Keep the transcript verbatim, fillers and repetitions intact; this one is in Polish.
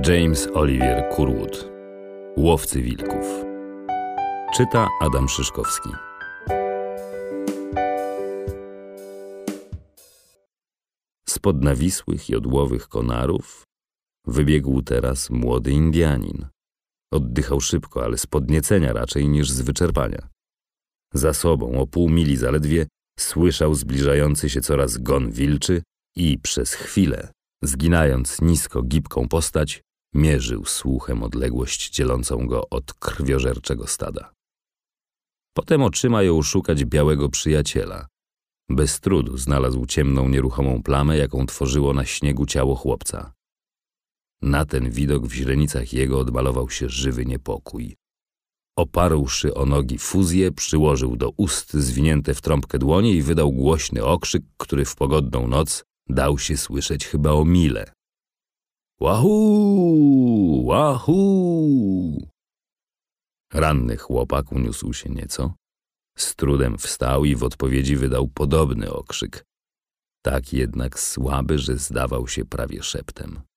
James Oliver Curwood. Łowcy wilków. Czyta Adam Szyszkowski. Spod nawisłych jodłowych konarów wybiegł teraz młody Indianin. Oddychał szybko, ale z podniecenia raczej niż z wyczerpania. Za sobą o pół mili zaledwie słyszał zbliżający się coraz gon wilczy i przez chwilę, zginając nisko gibką postać, mierzył słuchem odległość dzielącą go od krwiożerczego stada. Potem oczyma jął szukać białego przyjaciela. Bez trudu znalazł ciemną, nieruchomą plamę, jaką tworzyło na śniegu ciało chłopca. Na ten widok w źrenicach jego odmalował się żywy niepokój. Oparłszy o nogi fuzję, przyłożył do ust zwinięte w trąbkę dłonie i wydał głośny okrzyk, który w pogodną noc dał się słyszeć chyba o milę. Wahoo! Wahoo! Ranny chłopak uniósł się nieco. Z trudem wstał i w odpowiedzi wydał podobny okrzyk. Tak jednak słaby, że zdawał się prawie szeptem.